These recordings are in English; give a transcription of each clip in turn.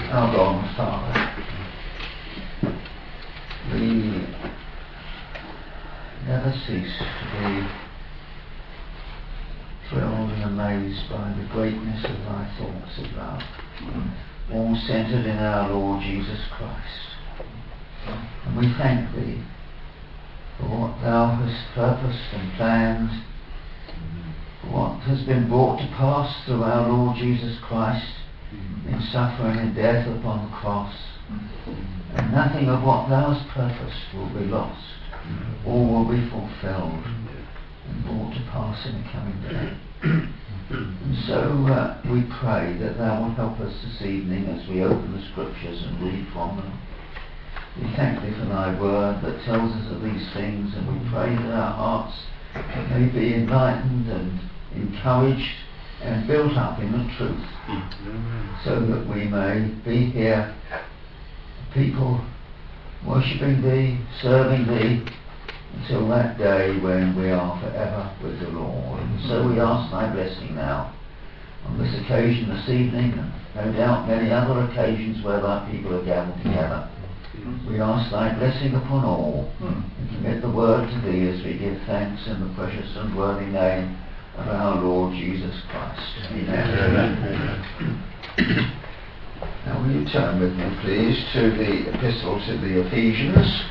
Our God and Father, we never cease to be thrilled and amazed by the greatness of thy thoughts of love, all centred in our Lord Jesus Christ. And we thank thee for what thou hast purposed and planned, for what has been brought to pass through our Lord Jesus Christ in suffering and death upon the cross. And nothing of what thou hast purposed will be lost. All will be fulfilled and brought to pass in the coming day. And so we pray that thou wilt help us this evening as we open the Scriptures and read from them. We thank thee for thy word that tells us of these things, and we pray that our hearts may be enlightened and encouraged and built up in the truth, so that we may be here, people worshipping thee, serving thee, until that day when we are forever with the Lord. And so we ask thy blessing now on this occasion this evening, and no doubt many other occasions where thy people are gathered together. We ask thy blessing upon all, and commit the word to thee as we give thanks in the precious and worthy name of our Lord Jesus Christ. Amen. Amen. Now will you turn with me please to the epistle to the Ephesians.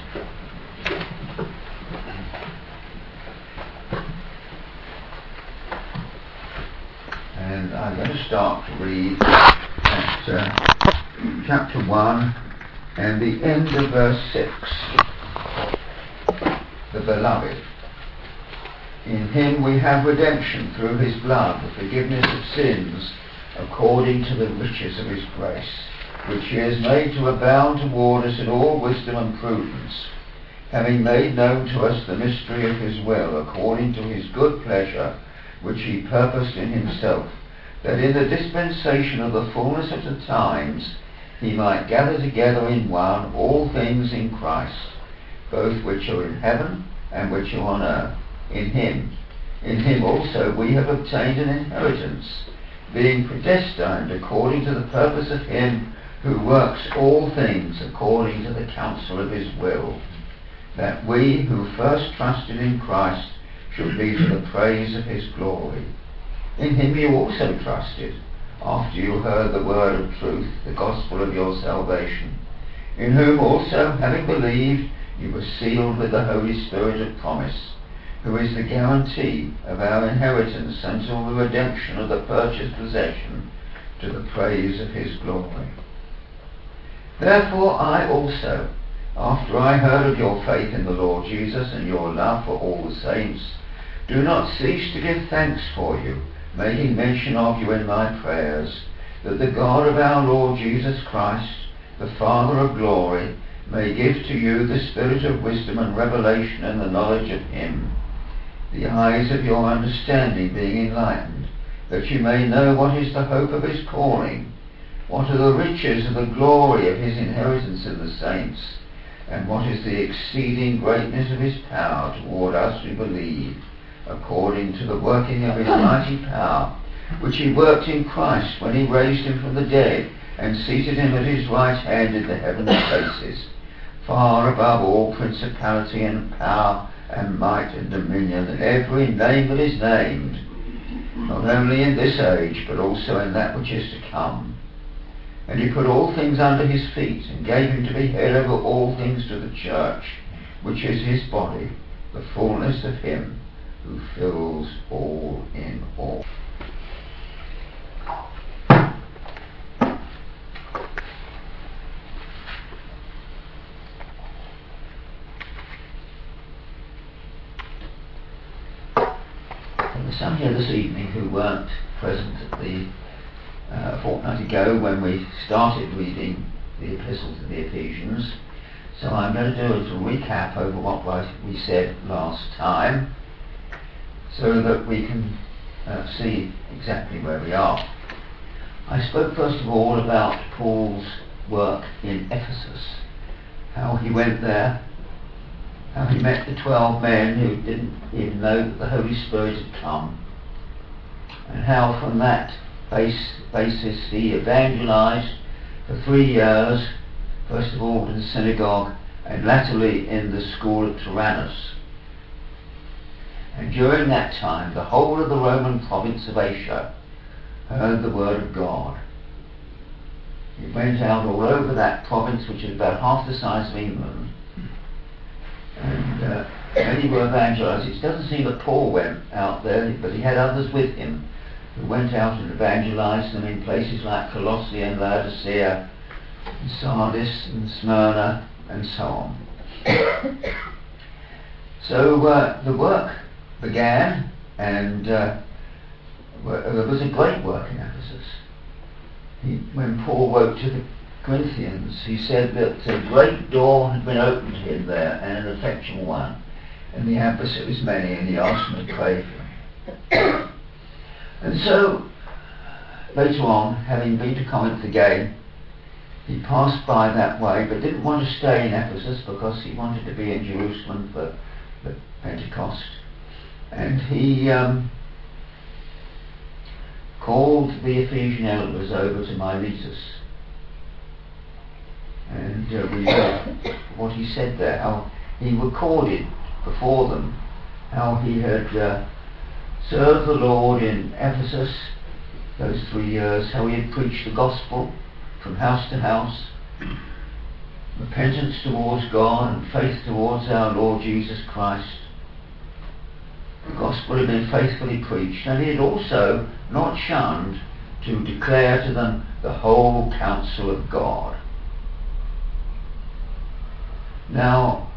And I'm going to start to read at chapter 1 and the end of verse 6. The beloved. In him we have redemption through his blood, the forgiveness of sins, according to the riches of his grace, which he has made to abound toward us in all wisdom and prudence, having made known to us the mystery of his will, according to his good pleasure, which he purposed in himself, that in the dispensation of the fullness of the times he might gather together in one all things in Christ, both which are in heaven and which are on earth. In him also we have obtained an inheritance, being predestined according to the purpose of him who works all things according to the counsel of his will, that we who first trusted in Christ should be to the praise of his glory. In him you also trusted, after you heard the word of truth, the gospel of your salvation, in whom also, having believed, you were sealed with the Holy Spirit of promise, who is the guarantee of our inheritance until the redemption of the purchased possession, to the praise of his glory. Therefore I also, after I heard of your faith in the Lord Jesus and your love for all the saints, do not cease to give thanks for you, making mention of you in my prayers, that the God of our Lord Jesus Christ, the Father of glory, may give to you the spirit of wisdom and revelation and the knowledge of him, the eyes of your understanding being enlightened, that you may know what is the hope of his calling, what are the riches of the glory of his inheritance in the saints, and what is the exceeding greatness of his power toward us who believe, according to the working of his mighty power, which he worked in Christ when he raised him from the dead and seated him at his right hand in the heavenly places, far above all principality and power and might and dominion, and every name that is named, not only in this age, but also in that which is to come. And he put all things under his feet, and gave him to be head over all things to the church, which is his body, the fullness of him who fills all in all. There were some here this evening who weren't present at the fortnight ago when we started reading the Epistle to the Ephesians, so I'm going to do a little recap over what we said last time, so that we can see exactly where we are. I spoke first of all about Paul's work in Ephesus, how he went there, how he met the 12 men who didn't even know that the Holy Spirit had come, and how from that basis he evangelized for 3 years, first of all in the synagogue and latterly in the school at Tyrannus. And during that time the whole of the Roman province of Asia heard the word of God. It went out all over that province, which is about half the size of England, and many were evangelized. It doesn't seem that Paul went out there, but he had others with him who went out and evangelized them in places like Colossae and Laodicea and Sardis and Smyrna and so on. So the work began, and there was a great work in Ephesus. When Paul wrote to the Corinthians, he said that a great door had been opened to him there, and an effectual one, and the adversaries many, and he asked them to pray for him. And so, later on, having been to Corinth again, he passed by that way, but didn't want to stay in Ephesus because he wanted to be in Jerusalem for the Pentecost. And he called the Ephesian elders over to Miletus, and we read what he said there, how he recorded before them how he had served the Lord in Ephesus those 3 years, how he had preached the gospel from house to house, repentance towards God and faith towards our Lord Jesus Christ. The gospel had been faithfully preached, and he had also not shunned to declare to them the whole counsel of God. Now,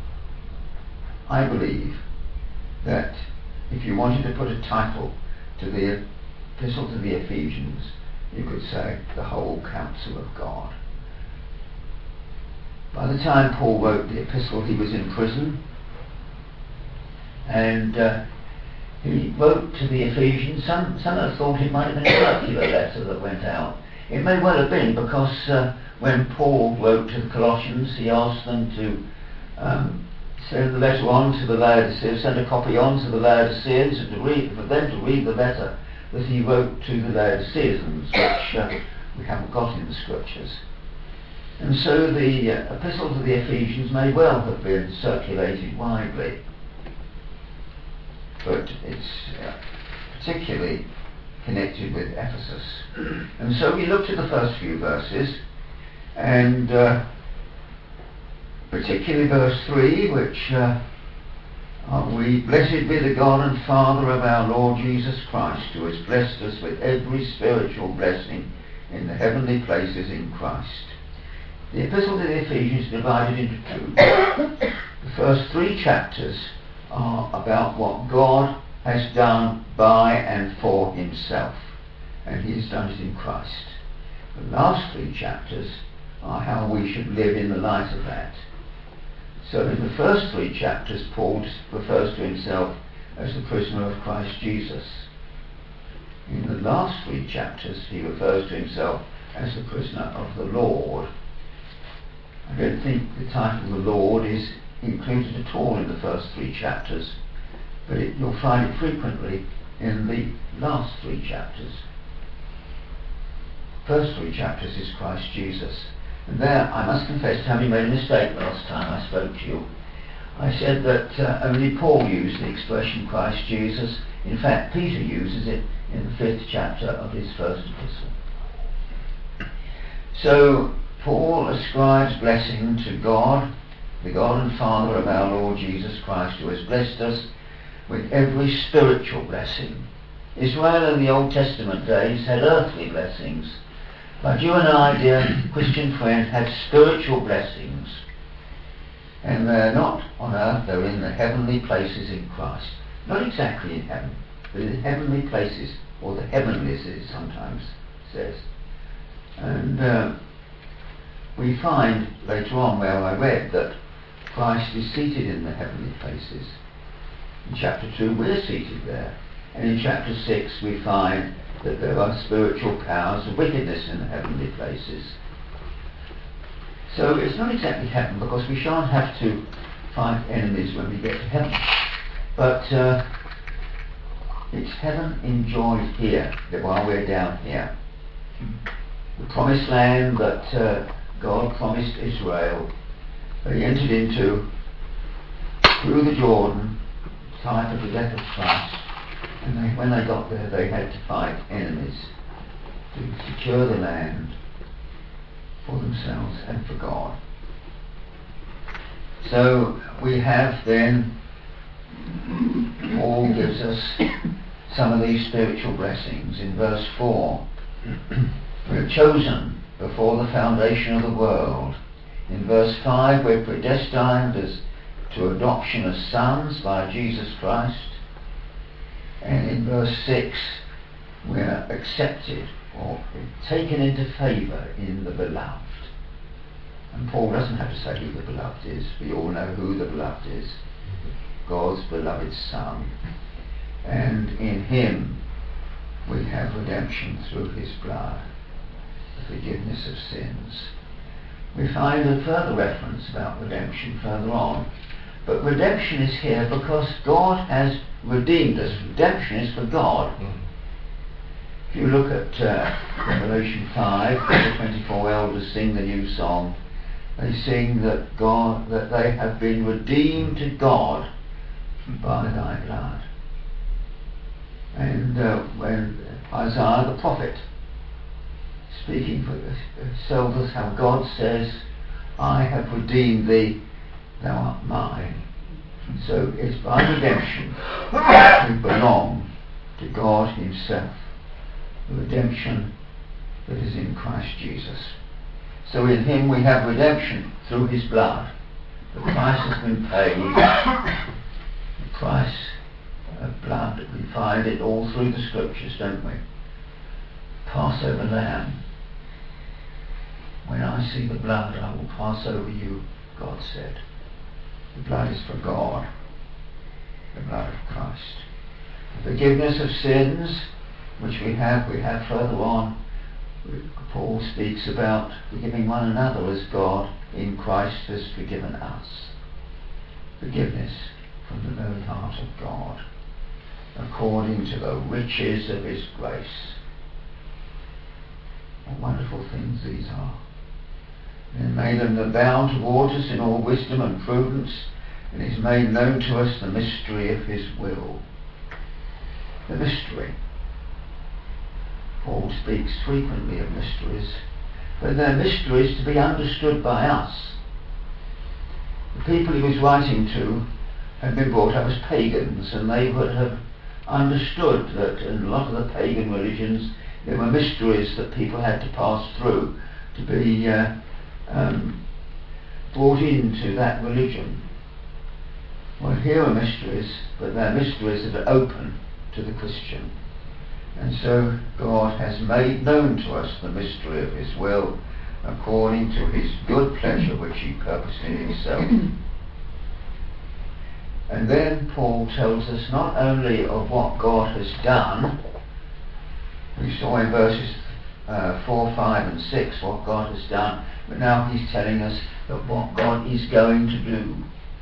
I believe that if you wanted to put a title to the epistle to the Ephesians, you could say the whole counsel of God. By the time Paul wrote the epistle, he was in prison, and he wrote to the Ephesians. Some have thought it might have been a circular letter that went out. It may well have been, because when Paul wrote to the Colossians, he asked them to send the letter on to the Laodiceans, send a copy on to the Laodiceans, and for them to read the letter that he wrote to the Laodiceans, which we haven't got in the scriptures. And so the epistle to the Ephesians may well have been circulated widely, but it's particularly connected with Ephesus. And so we looked at the first few verses, and particularly verse 3, which we, blessed be the God and Father of our Lord Jesus Christ, who has blessed us with every spiritual blessing in the heavenly places in Christ. The epistle to the Ephesians is divided into two. The first 3 chapters are about what God has done by and for himself, and he has done it in Christ. The last 3 chapters are how we should live in the light of that. So in the first 3 chapters, Paul refers to himself as the prisoner of Christ Jesus. In the last 3 chapters, he refers to himself as the prisoner of the Lord. I don't think the title of the Lord is included at all in the first 3 chapters, but you'll find it frequently in the last 3 chapters. First 3 chapters is Christ Jesus. And there, I must confess, having made a mistake last time I spoke to you. I said that only Paul used the expression Christ Jesus. In fact, Peter uses it in the 5th chapter of his first epistle. So, Paul ascribes blessing to God, the God and Father of our Lord Jesus Christ, who has blessed us with every spiritual blessing. Israel in the Old Testament days had earthly blessings, but you and I, dear Christian friend, have spiritual blessings, and they're not on earth, they're in the heavenly places in Christ. Not exactly in heaven, but in heavenly places, or the heavenlies, it sometimes says. And we find later on, where I read, that Christ is seated in the heavenly places. In chapter 2 we're seated there, and in chapter 6 we find that there are spiritual powers of wickedness in the heavenly places. So it's not exactly heaven, because we shan't have to fight enemies when we get to heaven, but it's heaven enjoyed here while we're down here. the promised land that God promised Israel, they entered into through the Jordan, type of the death of Christ, and when they got there they had to fight enemies to secure the land for themselves and for God. So we have then, Paul gives us some of these spiritual blessings in verse 4. We're chosen before the foundation of the world. In verse 5, we're predestined to adoption as sons by Jesus Christ. And in verse 6, we're accepted or taken into favour in the beloved. And Paul doesn't have to say who the beloved is. We all know who the beloved is. God's beloved Son. And in him we have redemption through his blood, the forgiveness of sins. We find a further reference about redemption further on. But redemption is here because God has redeemed us. Redemption is for God. If you look at Revelation 5, the 24 elders sing the new song. They sing that they have been redeemed to God by thy blood. And when Isaiah the prophet, speaking for tells us how God says, I have redeemed thee, thou art mine. And so it's by redemption we belong to God himself, the redemption that is in Christ Jesus. So in him we have redemption through his blood. The price has been paid. The price of blood. We find it all through the scriptures, don't we? Passover lamb. When I see the blood, I will pass over you, God said. The blood is for God. The blood of Christ. The forgiveness of sins, which we have further on. Paul speaks about forgiving one another as God in Christ has forgiven us. Forgiveness from the very heart of God, according to the riches of his grace. What wonderful things these are. And made them abound towards us in all wisdom and prudence, and he's made known to us the mystery of his will. The mystery. Paul speaks frequently of mysteries, but they're mysteries to be understood by us. The people he was writing to had been brought up as pagans, and they would have understood that in a lot of the pagan religions there were mysteries that people had to pass through to be brought into that religion. Well, here are mysteries, but they're mysteries that are open to the Christian. And so God has made known to us the mystery of his will according to his good pleasure which he purposed in himself. And then Paul tells us not only of what God has done. We saw in verses 4, 5 and 6 what God has done, but now he's telling us that what God is going to do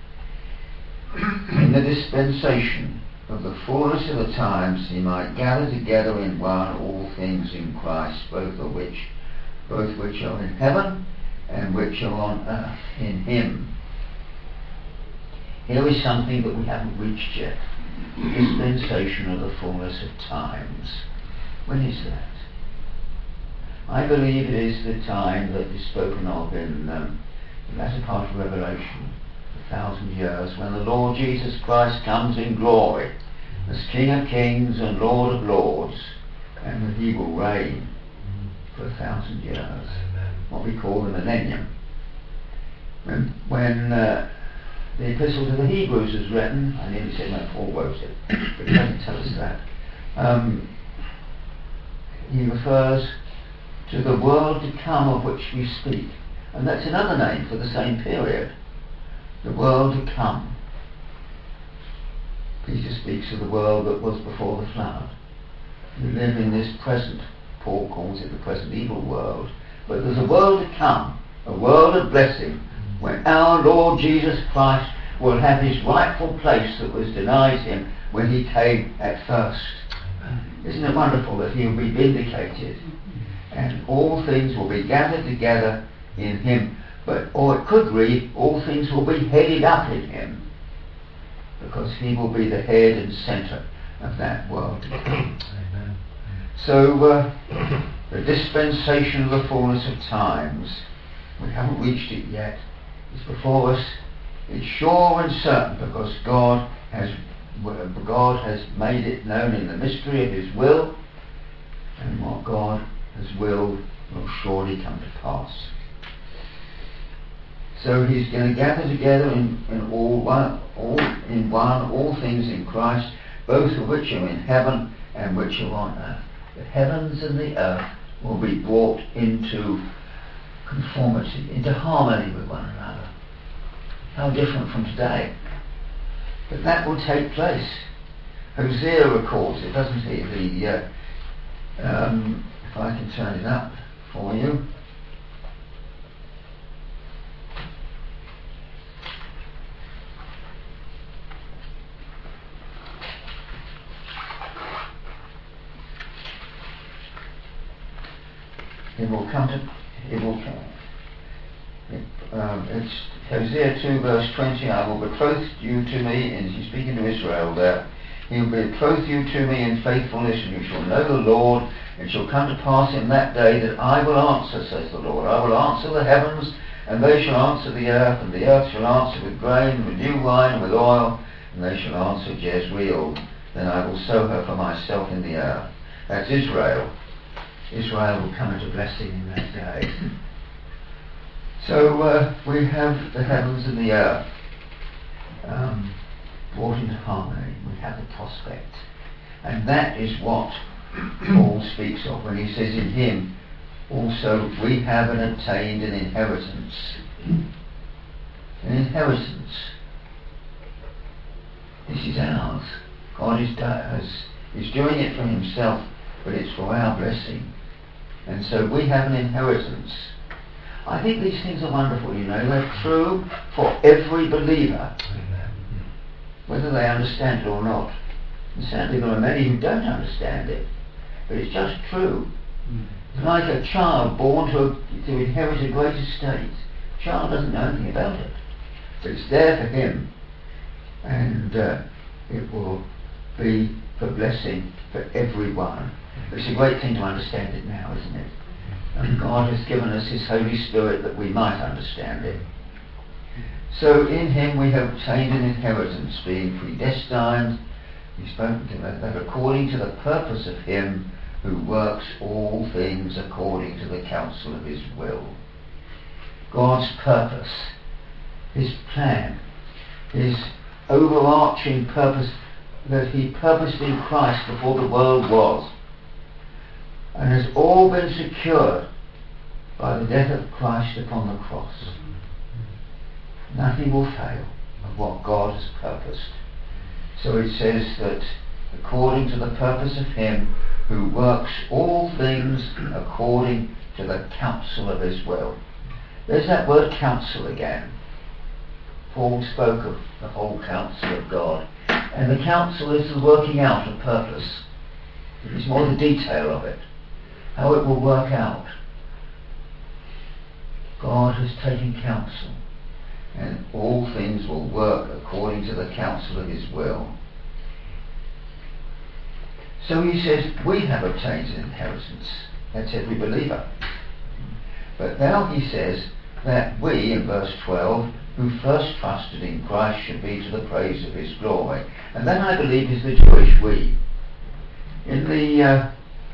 in the dispensation of the fullness of the times, he might gather together in one all things in Christ, both which are in heaven and which are on earth in him. Here is something that we haven't reached yet. The dispensation of the fullness of times. When is that? I believe it is the time that is spoken of in the latter part of Revelation, 1,000 years, when the Lord Jesus Christ comes in glory as King of Kings and Lord of Lords, and that he will reign for 1,000 years. What we call the millennium. When the Epistle to the Hebrews is written, I nearly said no, Paul wrote it, but he doesn't tell us that. He refers to the world to come of which we speak, and that's another name for the same period. The world to come. Peter speaks of the world that was before the flood. We live in this present, Paul calls it the present evil world, but there's a world to come, a world of blessing, when our Lord Jesus Christ will have his rightful place that was denied him when he came at first. Isn't it wonderful that he will be vindicated? and all things will be gathered together in him. Or it could read, all things will be headed up in him, because he will be the head and centre of that world. Amen. So the dispensation of the fullness of times, we haven't reached it yet. It's before us. It's sure and certain, because God has made it known in the mystery of his will, and what God has willed will surely come to pass. So he's going to gather together in all things in Christ, both of which are in heaven and which are on earth. The heavens and the earth will be brought into conformity, into harmony with one another. How different from today. But that will take place. Hosea records it, doesn't he? If I can turn it up for you. It's Hosea 2 verse 20. I will betroth you to me, and he's speaking to Israel there. He will betroth you to me in faithfulness, and you shall know the Lord. It shall come to pass in that day that I will answer, says the Lord. I will answer the heavens, and they shall answer the earth, and the earth shall answer with grain, with new wine, and with oil, and they shall answer Jezreel. Then I will sow her for myself in the earth. That's Israel. Israel will come into blessing in that day. So we have the heavens and the earth brought into harmony. We have the prospect. And that is what Paul speaks of when he says in him also we have and obtained an inheritance. An inheritance. This is ours. God is doing it for himself, but it's for our blessing. And so we have an inheritance. I think these things are wonderful, you know. They're true for every believer, whether they understand it or not. And sadly there are many who don't understand it, but it's just true. It's like a child born to inherit a great estate. The child doesn't know anything about it, but it's there for him, and it will be for blessing for everyone. It's a great thing to understand it now, isn't it? And God has given us his Holy Spirit that we might understand it. So in him we have obtained an inheritance, being predestined, he's spoken to that according to the purpose of him who works all things according to the counsel of his will. God's purpose, his plan, his overarching purpose that he purposed in Christ before the world was, and has all been secured by the death of Christ upon the cross. Nothing will fail of what God has purposed. So it says that according to the purpose of him who works all things according to the counsel of his will. There's that word counsel again. Paul spoke of the whole counsel of God, and the counsel is the working out of purpose. It's more the detail of it, how it will work out. God has taken counsel, and all things will work according to the counsel of his will. So he says we have obtained an inheritance. That's every believer. But now he says that we, in verse 12, who first trusted in Christ, should be to the praise of his glory. And that, I believe, is the Jewish we. In the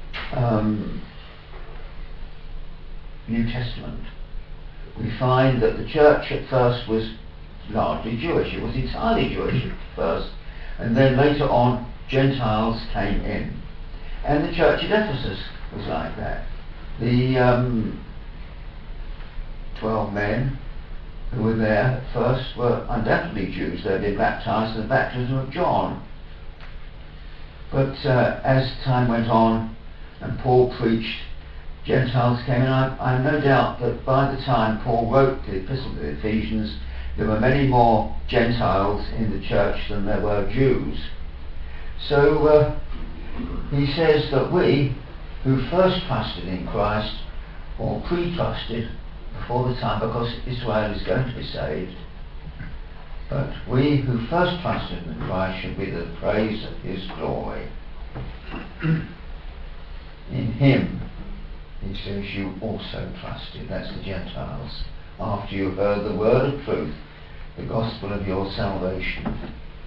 New Testament, we find that the church at first was largely Jewish. It was entirely Jewish at first, and then later on Gentiles came in. And the church at Ephesus was like that. The 12 men who were there at first were undoubtedly Jews. They had been baptized in the baptism of John. But as time went on and Paul preached, Gentiles came in. I have no doubt that by the time Paul wrote the Epistle to the Ephesians, there were many more Gentiles in the church than there were Jews. So he says that we who first trusted in Christ, or pre-trusted before the time, because Israel is going to be saved. But we who first trusted in Christ should be the praise of his glory. In him, he says, you also trusted, that's the Gentiles, after you heard the word of truth, the gospel of your salvation.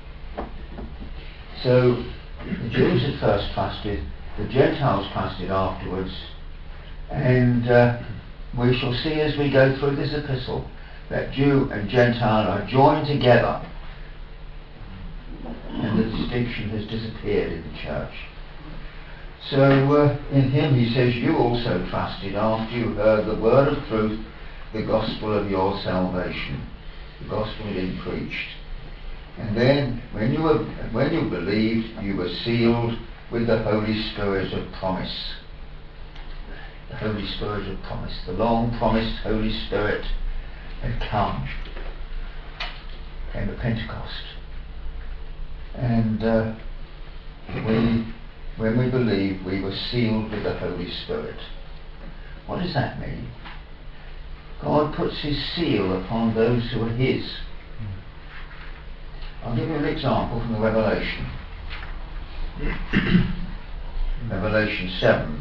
So, the Jews had first trusted, the Gentiles trusted afterwards, and we shall see as we go through this epistle that Jew and Gentile are joined together, and the distinction has disappeared in the church. So in him, he says, you also trusted after you heard the word of truth, the gospel of your salvation. The gospel had been preached. And then, when you believed, you were sealed with the Holy Spirit of promise. The Holy Spirit of promise. The long-promised Holy Spirit had come. Came at Pentecost. And when we believed, we were sealed with the Holy Spirit. What does that mean? God puts his seal upon those who are his. I'll give you an example from the Revelation. Revelation 7.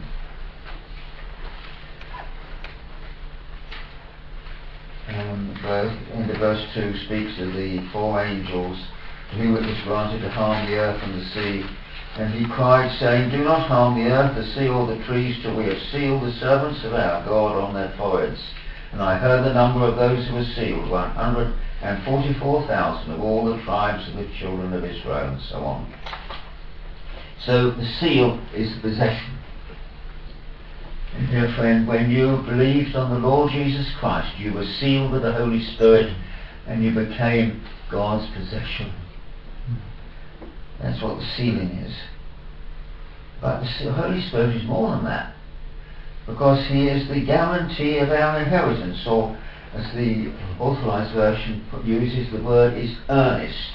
In the verse 2 speaks of the 4 angels to whom it was granted to harm the earth and the sea. And he cried, saying, do not harm the earth, the sea, or the trees, till we have sealed the servants of our God on their foreheads. And I heard the number of those who were sealed, 144,000 of all the tribes of the children of Israel, and so on. So the seal is the possession. And dear friend, when you believed on the Lord Jesus Christ, you were sealed with the Holy Spirit, and you became God's possession. That's what the sealing is. But the Holy Spirit is more than that, because he is the guarantee of our inheritance, or as the Authorized Version uses, the word is earnest.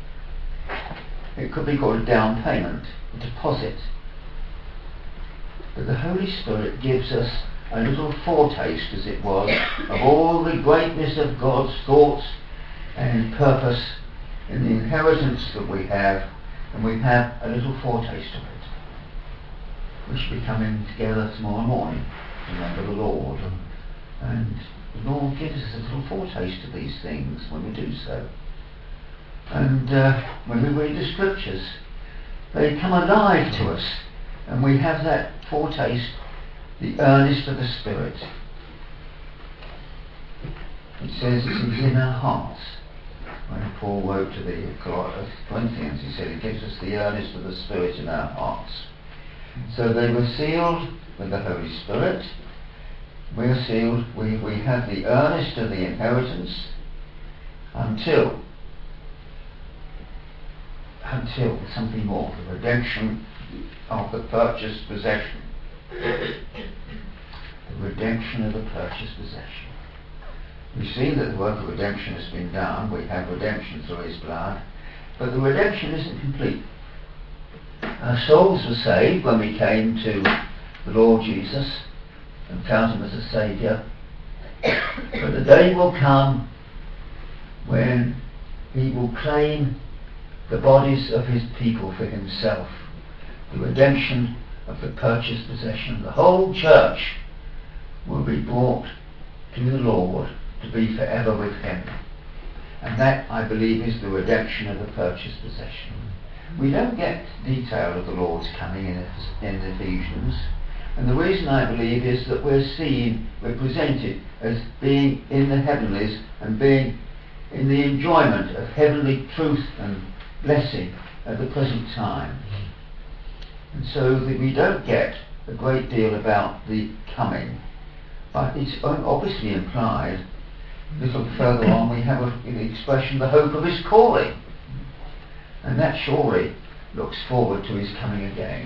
It could be called a down payment, a deposit. But the Holy Spirit gives us a little foretaste, as it was, of all the greatness of God's thoughts and purpose in the inheritance that we have, and we have a little foretaste of it. We should be coming together tomorrow morning to remember the Lord, and the Lord gives us a little foretaste of these things when we do so. And when we read the scriptures, they come alive to us, and we have that foretaste, the earnest of the Spirit. It says it's in our hearts. When Paul wrote to the Corinthians, he said it gives us the earnest of the Spirit in our hearts. So they were sealed with the Holy Spirit. We are sealed, we have the earnest of the inheritance until something more, the redemption of the purchased possession. The redemption of the purchased possession. We've seen that the work of redemption has been done. We have redemption through his blood. But the redemption isn't complete. Our souls were saved when we came to the Lord Jesus and found him as a Saviour. But the day will come when he will claim the bodies of his people for himself. The redemption of the purchased possession. The whole church will be brought to the Lord to be forever with him. And that, I believe, is the redemption of the purchased possession. We don't get detail of the Lord's coming in Ephesians, and the reason I believe is that we're presented as being in the heavenlies and being in the enjoyment of heavenly truth and blessing at the present time. And so that we don't get a great deal about the coming, but it's obviously implied. A little further on we have the expression, the hope of his calling, and that surely looks forward to his coming again.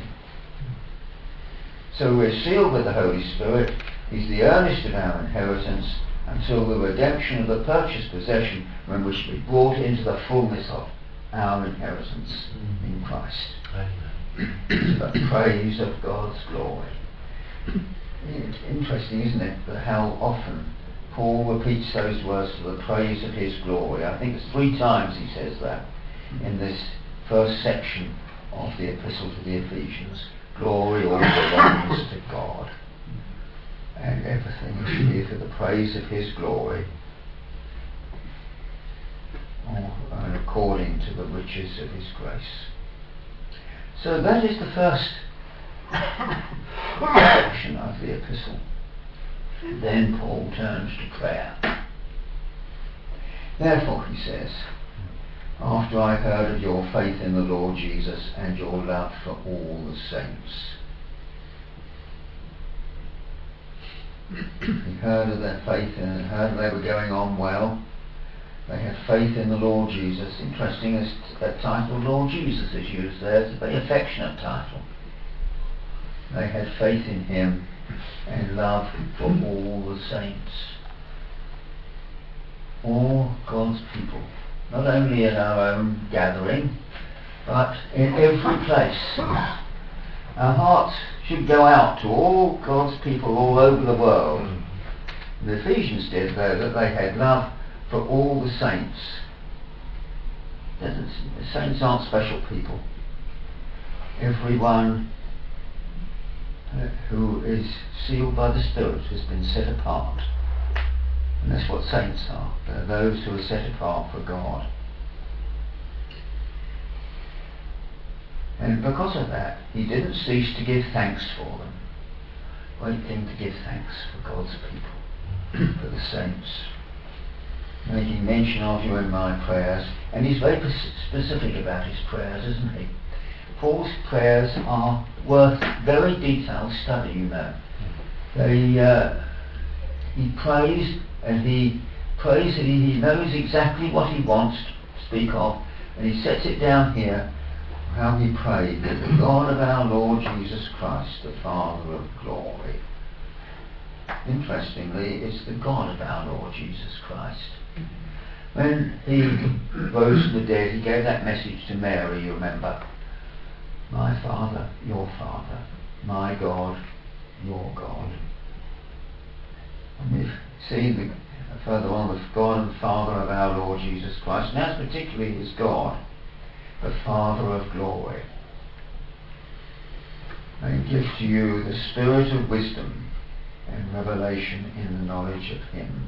So we're sealed with the Holy Spirit. He's the earnest of our inheritance until the redemption of the purchased possession, when we shall be brought into the fullness of our inheritance in Christ. To the praise of God's glory. It's interesting, isn't it, that how often Paul repeats those words for the praise of his glory. I think it's 3 times he says that in this first section of the epistle to the Ephesians. Glory all belongs to God, and everything is here for the praise of his glory, and according to the riches of his grace. So that is the first section of the epistle. Then Paul turns to prayer. Therefore, he says, after I heard of your faith in the Lord Jesus and your love for all the saints. He heard of their faith and heard they were going on well. They had faith in the Lord Jesus. Interesting, as that title, Lord Jesus, is used there. It's a very affectionate title. They had faith in him and love for all the saints. All God's people. Not only in our own gathering, but in every place. Our hearts should go out to all God's people all over the world. The Ephesians did, though, that they had love for all the saints. The saints aren't special people. Everyone who is sealed by the Spirit has been set apart. And that's what saints are. They're those who are set apart for God. And because of that, he didn't cease to give thanks for them. Great thing to give thanks for God's people, for the saints. Making mention of you in my prayers. And he's very specific about his prayers, isn't he? Paul's prayers are worth very detailed study, you know. He prays, and he prays that he knows exactly what he wants to speak of, and he sets it down here, how he prayed that the God of our Lord Jesus Christ, the Father of glory. Interestingly, it's the God of our Lord Jesus Christ. When he rose from the dead, he gave that message to Mary, you remember. My Father, your Father, my God, your God. And we've seen further on the God and Father of our Lord Jesus Christ, and that's particularly his God, the Father of glory. And give to you the spirit of wisdom and revelation in the knowledge of him.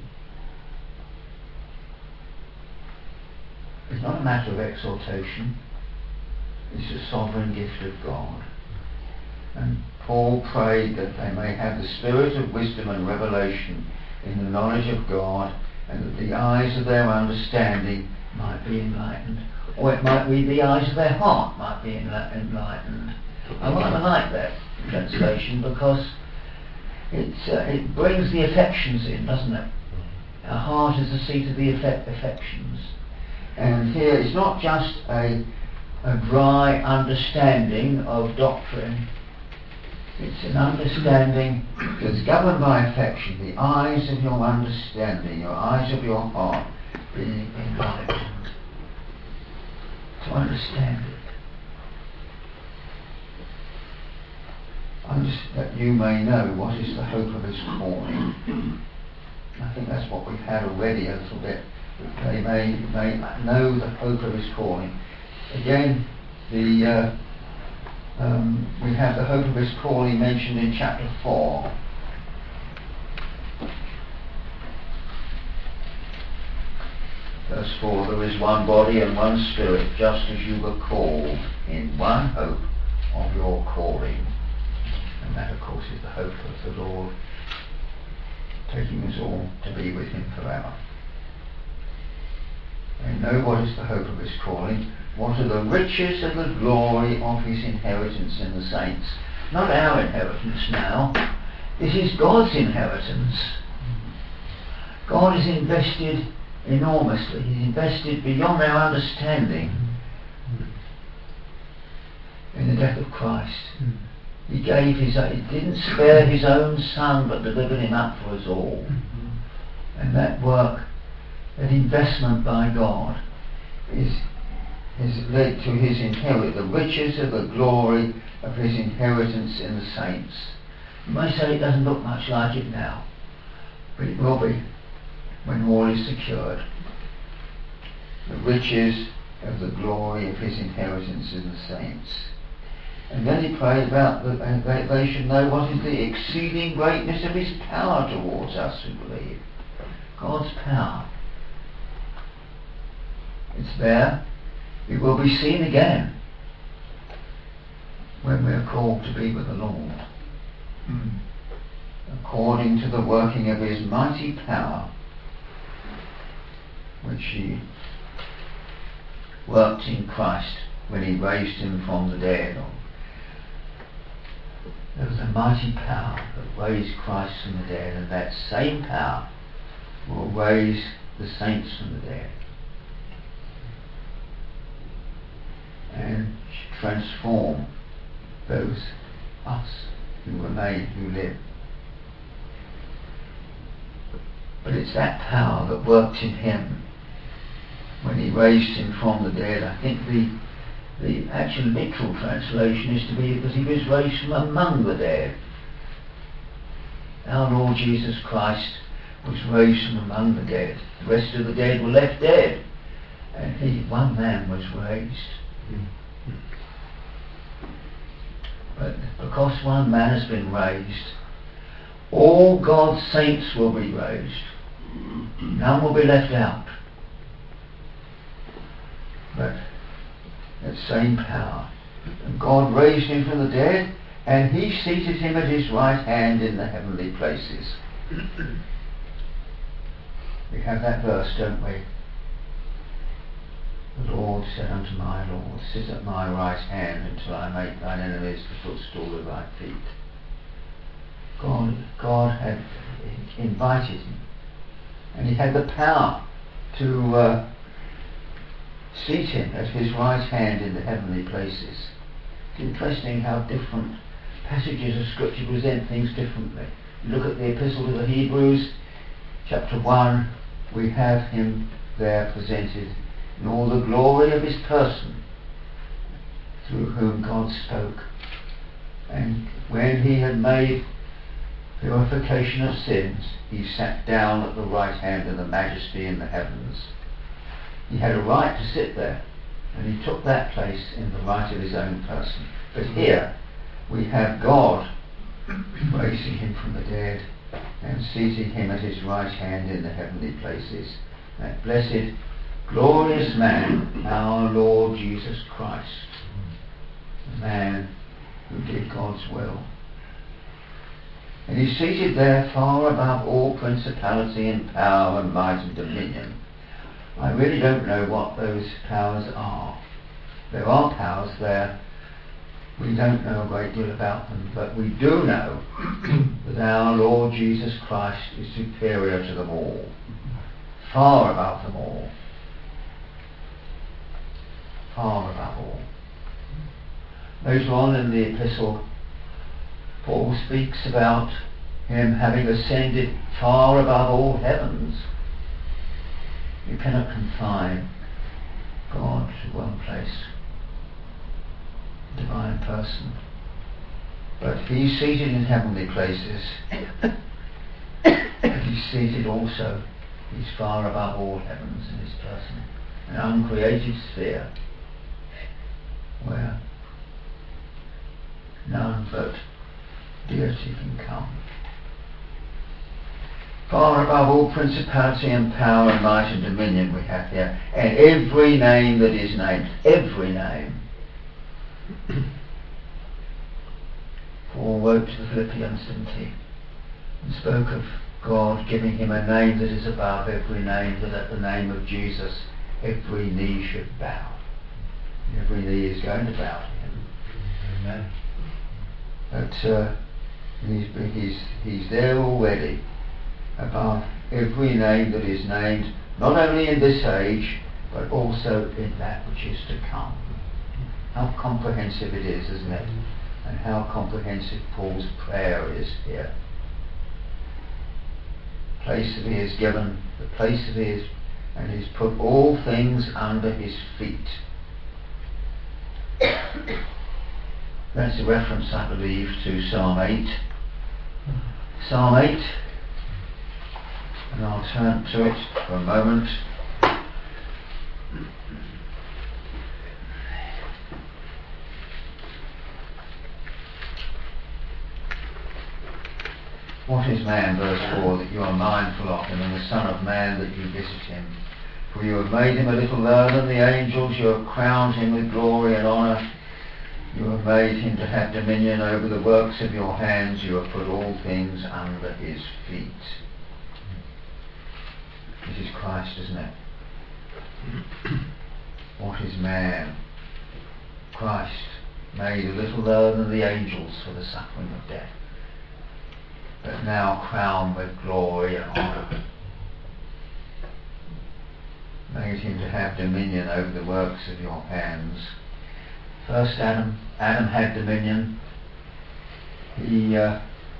It's not a matter of exaltation. It's a sovereign gift of God. And Paul prayed that they may have the spirit of wisdom and revelation in the knowledge of God, and that the eyes of their understanding might be enlightened. Or it might be the eyes of their heart might be enlightened. I rather like that translation because it brings the affections in, doesn't it? Our heart is the seat of the affections. And here it's not just a dry understanding of doctrine. It's an understanding that's governed by affection. The eyes of your understanding, your eyes of your heart being enlightened. To understand it. That you may know what is the hope of his calling. I think that's what we've had already a little bit. They may know the hope of his calling. Again, we have the hope of his calling mentioned in chapter 4. Verse 4, there is one body and one spirit, just as you were called in one hope of your calling. And that, of course, is the hope of the Lord taking us all to be with him forever. They know what is the hope of his calling. What are the riches of the glory of his inheritance in the saints? Not our inheritance now. This is God's inheritance. God is invested enormously. He's invested beyond our understanding in the death of Christ. He didn't spare his own son, but delivered him up for us all. And that work, that investment by God, is led to his inheritance, the riches of the glory of his inheritance in the saints. You may say it doesn't look much like it now, but it will be when all is secured. The riches of the glory of his inheritance in the saints. And then he prayed about that they should know what is the exceeding greatness of his power towards us who believe. God's power. It's there. It will be seen again when we are called to be with the Lord. According to the working of his mighty power, which he worked in Christ when he raised him from the dead. There was a mighty power that raised Christ from the dead, and that same power will raise the saints from the dead and transform those us who remain, who live. But it's that power that worked in him when he raised him from the dead. I think the actual literal translation is to be that he was raised from among the dead. Our Lord Jesus Christ was raised from among the dead. The rest of the dead were left dead, and one man was raised. But because one man has been raised, all God's saints will be raised. None will be left out. But that same power. And God raised him from the dead, and he seated him at his right hand in the heavenly places. We have that verse, don't we? The Lord said unto my Lord, sit at my right hand until I make thine enemies the footstool of thy feet. God had invited him, and he had the power to seat him at his right hand in the heavenly places. It's interesting how different passages of Scripture present things differently. You look at the Epistle to the Hebrews, chapter 1, we have him there presented in all the glory of his person, through whom God spoke. And when he had made purification of sins, he sat down at the right hand of the majesty in the heavens. He had a right to sit there, and he took that place in the right of his own person. But here we have God raising him from the dead and seating him at his right hand in the heavenly places. That blessed, glorious man, our Lord Jesus Christ, the man who did God's will. And he's seated there far above all principality and power and might and dominion. I really don't know what those powers are. There are powers there. We don't know a great deal about them, but we do know that our Lord Jesus Christ is superior to them all, far above them all, far above all. Later on in the epistle, Paul speaks about him having ascended far above all heavens. You cannot confine God to one place, divine person. But he's seated in heavenly places. But he's seated also, he's far above all heavens in his person, an uncreated sphere where none but deity can come. Far above all principality and power and might and dominion we have here, and every name that is named, every name. Paul wrote to the Philippians, didn't he, and spoke of God giving him a name that is above every name, that at the name of Jesus every knee should bow. Every knee is going to bow to him. Amen. But he's there already, above every name that is named, not only in this age, but also in that which is to come. How comprehensive it is, isn't it? And how comprehensive Paul's prayer is here. The place that he has given, the place that he has, and he's put all things under his feet. That's a reference, I believe, to Psalm 8, Psalm 8, and I'll turn to it for a moment. What is man, verse 4, that you are mindful of him, and the Son of Man that you visit him? For you have made him a little lower than the angels, you have crowned him with glory and honour. You have made him to have dominion over the works of your hands, you have put all things under his feet. This is Christ, isn't it? What is man? Christ, made a little lower than the angels for the suffering of death, but now crowned with glory and honour. Made him to have dominion over the works of your hands. First Adam had dominion. He was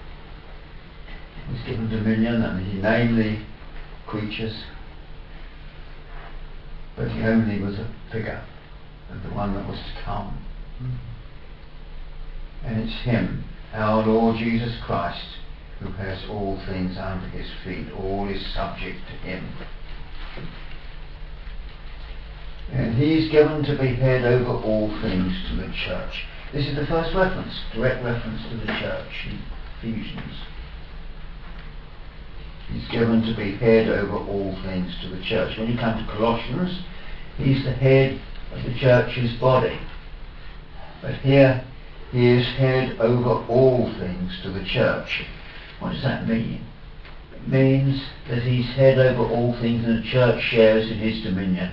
given dominion and he named the creatures, but he only was a figure of the one that was to come. And it's him, our Lord Jesus Christ, who has all things under his feet. All is subject to him. And he's given to be head over all things to the church. This is the first reference, direct reference to the church in Ephesians. He's given to be head over all things to the church. When you come to Colossians, he's the head of the church's body. But here, he is head over all things to the church. What does that mean? It means that he's head over all things and the church shares in his dominion.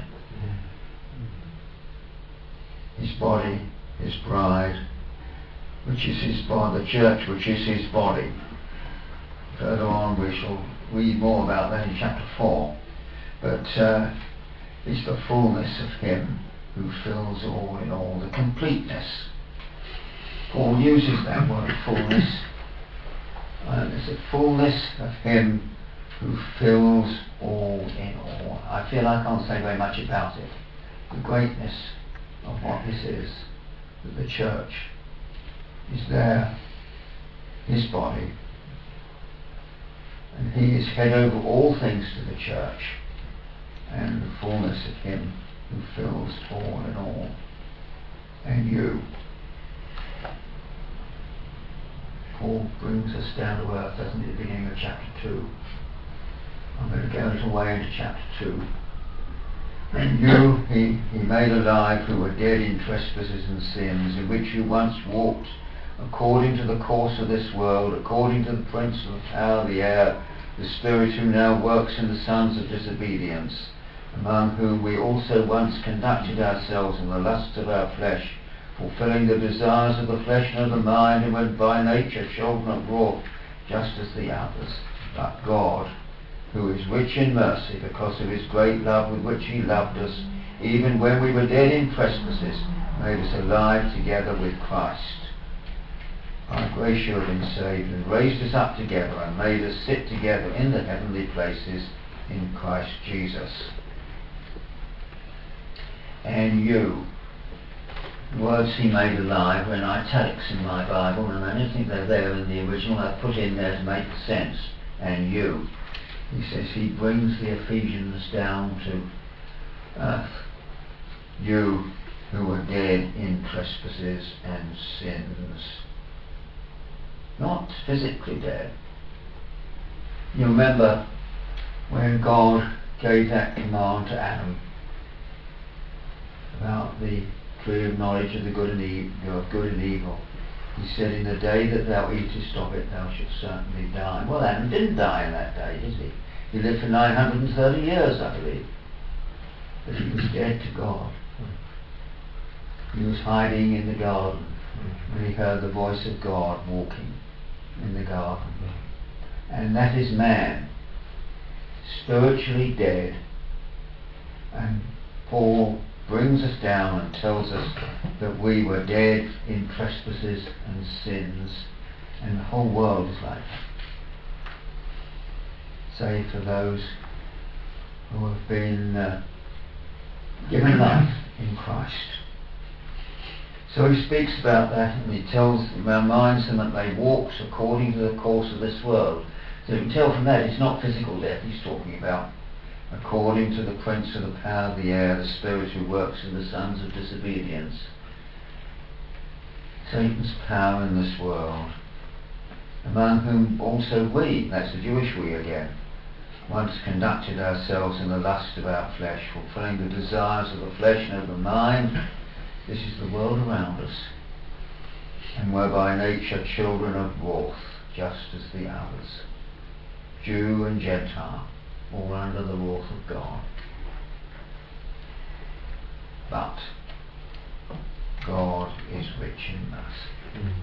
His body, his bride, which is his body, the church, which is his body. Further on we shall read more about that in chapter 4. But it's the fullness of him who fills all in all, the completeness. Paul uses that word, fullness. It's the fullness of him who fills all in all. I feel I can't say very much about it. The greatness of what this is, that the church is there, his body, and he is head over all things to the church, and the fullness of him who fills all in all. And you. Paul brings us down to earth, doesn't he, at the beginning of chapter 2. I'm going to go a little way into chapter 2. And you he made alive who were dead in trespasses and sins, in which you once walked according to the course of this world, according to the prince of the power of the air, the spirit who now works in the sons of disobedience, among whom we also once conducted ourselves in the lusts of our flesh, fulfilling the desires of the flesh and of the mind, and were by nature children of wrath, just as the others. But God, who is rich in mercy, because of his great love with which he loved us, even when we were dead in trespasses, made us alive together with Christ. By grace you have been saved, and raised us up together, and made us sit together in the heavenly places in Christ Jesus. And you, the words he made alive are in italics in my Bible, and I don't think they're there in the original. I've put in there to make sense. And you. He says he brings the Ephesians down to earth. You who were dead in trespasses and sins. Not physically dead. You remember when God gave that command to Adam about the tree of knowledge of the good and evil. He said, in the day that thou eatest of it, thou shalt certainly die. Well, Adam didn't die in that day, did he? He lived for 930 years, I believe. But he was dead to God. He was hiding in the garden when he heard the voice of God walking in the garden. And that is man, spiritually dead. And Paul brings us down and tells us that we were dead in trespasses and sins, and the whole world is like that, save for those who have been given life in Christ. So he speaks about that, and he reminds them that they walked according to the course of this world. So you can tell from that it's not physical death he's talking about. According to the prince of the power of the air, the spirit who works in the sons of disobedience. Satan's power in this world, among whom also we, that's the Jewish we again, once conducted ourselves in the lust of our flesh, fulfilling the desires of the flesh and of the mind. This is the world around us, and were by nature children of wrath, just as the others, Jew and Gentile, all under the wrath of God. But God is rich in mercy.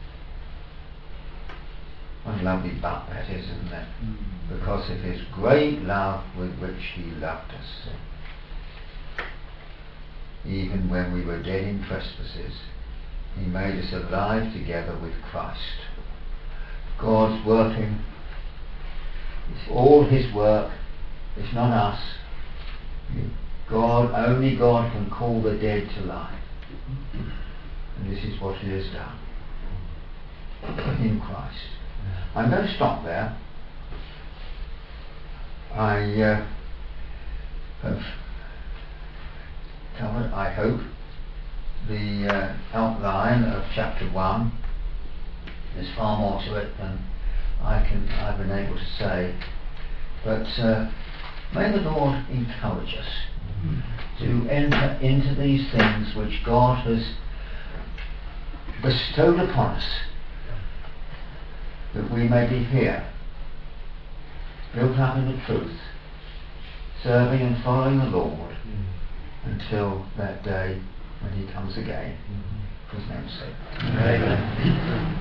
What a lovely but that is, isn't it? Because of his great love with which he loved us, even when we were dead in trespasses, he made us alive together with Christ. God's working. It's all his work. It's not us. Only God can call the dead to life. And this is what he has done in Christ. I'm going to stop there. I have covered, I hope, the outline of chapter 1. There's far more to it than I've been able to say. But may the Lord encourage us to enter into these things which God has bestowed upon us, that we may be here, built up in the truth, serving and following the Lord until that day when he comes again, for his name's sake. Amen.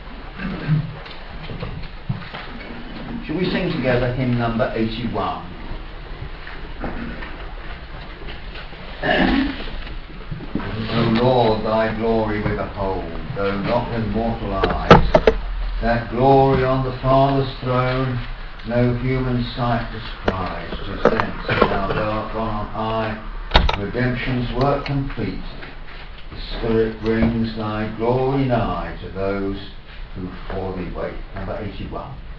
Shall we sing together hymn number 81? O Lord, thy glory we behold, though not with mortal eyes. That glory on the Father's throne, no human sight descries. 'Tis thence thou art gone on high, redemption's work complete. The Spirit brings thy glory nigh to those who for thee wait. Number 81.